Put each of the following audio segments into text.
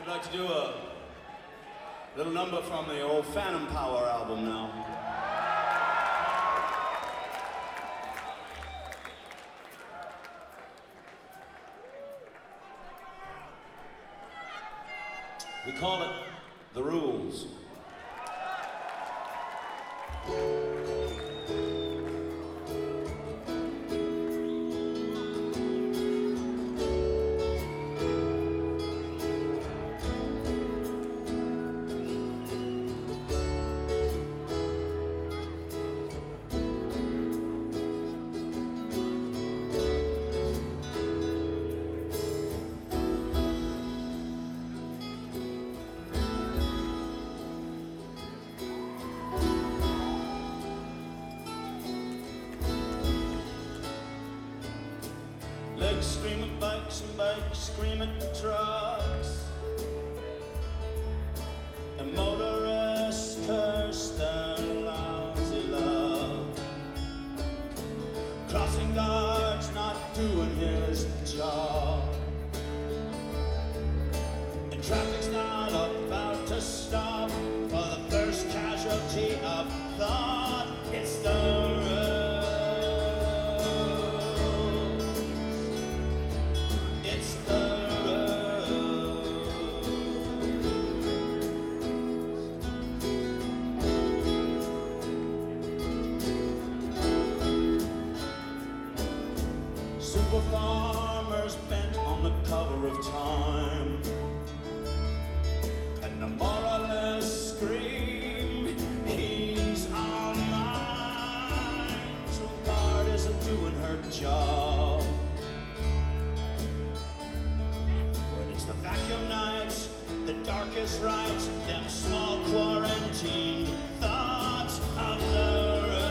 We'd like to do a little number from the old Phantom Power album now. We call it The Rules. Legs scream at bikes and bikes scream at trucks, and motorists curse their lousy luck. Crossing guards not doing his job, and traffic's not about to stop for the first casualty of thought. It's the super farmers bent on the cover of Time, and the moralists scream, he's our mind. So guard isn't doing her job. When it's the vacuum nights, the darkest rights, them small quarantine thoughts of the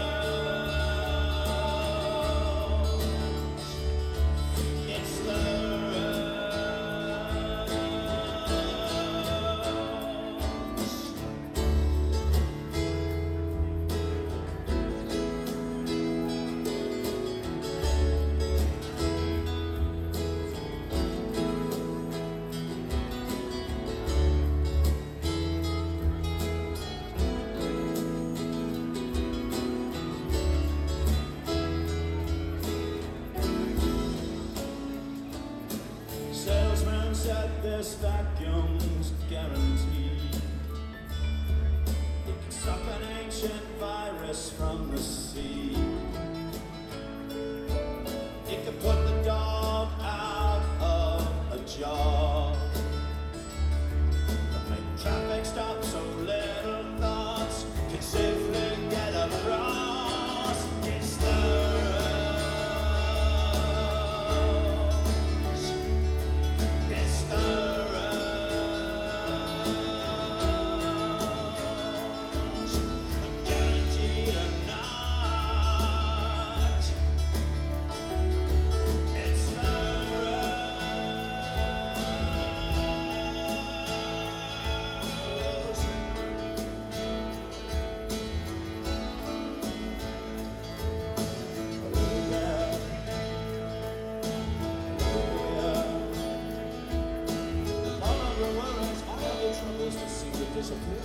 said this vacuum's guaranteed. It can suck an ancient virus from the sea. It can put the dog out of a job, but make traffic stop so little thoughts can safely get across. It's the to seem to disappear.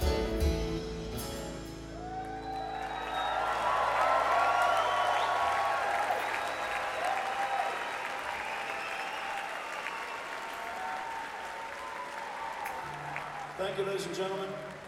Thank you, ladies and gentlemen.